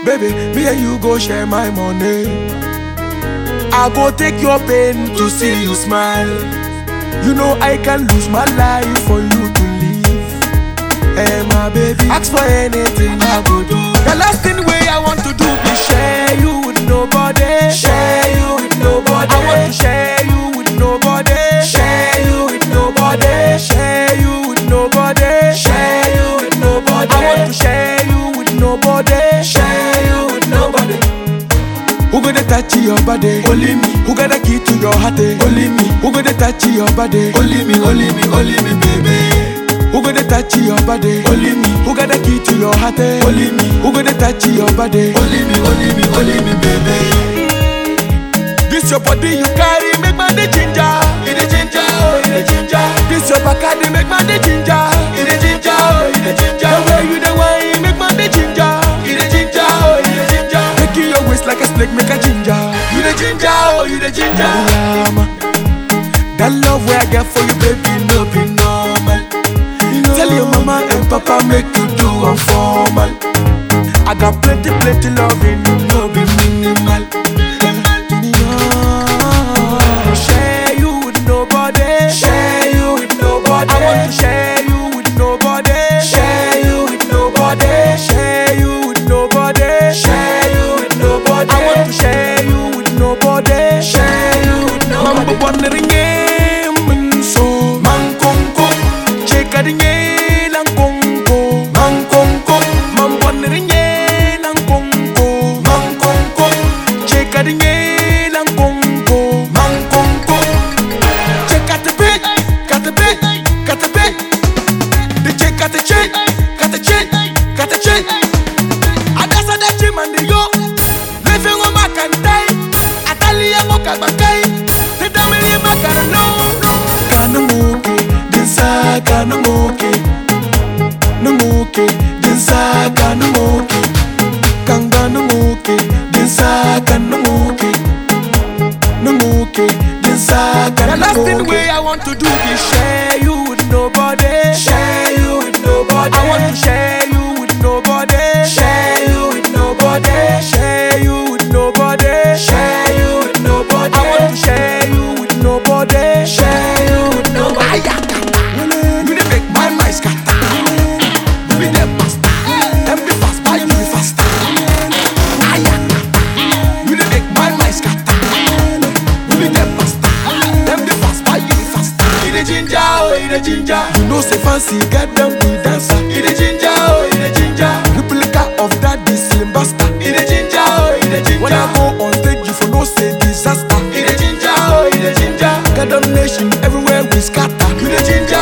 Baby, me and you go share my money. I go take your pain to see you smile. You know I can lose my life for you to live. Hey my baby, ask for anything I go do. The last thing way I want to do is share you with nobody. Share you with nobody. I want to share you with nobody. Share you with nobody. Share you with nobody. Share you with nobody. I want to share you with nobody. Share you with nobody. Who gonna touch your body? Only me. Who got the key to your heart? Only me. Who gonna touch your body? Only me, only me, only me, baby. Who gonna touch your body? Only me. Who got the key to your heart? Only me. Who gonna touch your body? Only me, only me, only me, baby. This your body you carry, make my day ginger. It is ginger, oh, it is ginger. This your back, make my day ginger. It is ginger, oh, it is ginger. The way you the wine, make my day ginger. It is ginger, oh, it is ginger. Making your waist like a snake, make a ginger. You the ginger, oh, you the ginger. That love where I get for you, baby, no be normal. Tell your mama and papa make you do one formal. I got plenty, plenty loving, no be minimal. Share you with nobody. Share you with nobody. I want to share you with nobody. Share you with nobody. Share you with nobody. Share you with nobody. I want to share you with nobody. Share you with nobody. Mambo wondering game so man konko cheka dinge lang konko man konko mambo wondering lang konko man konko cheka dinge lang konko man konko cheka the bit got the bit got the bit the check got the check got the check got the check adasa da chimande yo living on my kantai atalia moka bakai the damini makano kanamuke dinsa kanamuke namuke dinsa kanamuke kanganamuke dinsa kanamuke namuke dinsa kanamuke. The last thing way I want to do is share you with nobody. Share you with nobody. I want to share you with nobody. Share you with nobody. Share you with nobody. Share you with nobody. I want to share you with nobody. Share you with nobody. You dey make my mind scatter. You be the master. Them be fast, but you be faster. You dey make my mind scatter. You be the master. Them be fast, but you be faster. You the ginger, oh, you the ginger. You know say fancy, get them be dancer. You the ginger, oh, you the ginger. Replica of that this slim bastard. You the ginger, oh, you the ginger. When I go on stage, you for no say disaster. You the ginger, oh, you the ginger. Got them nation everywhere we scatter. You the ginger.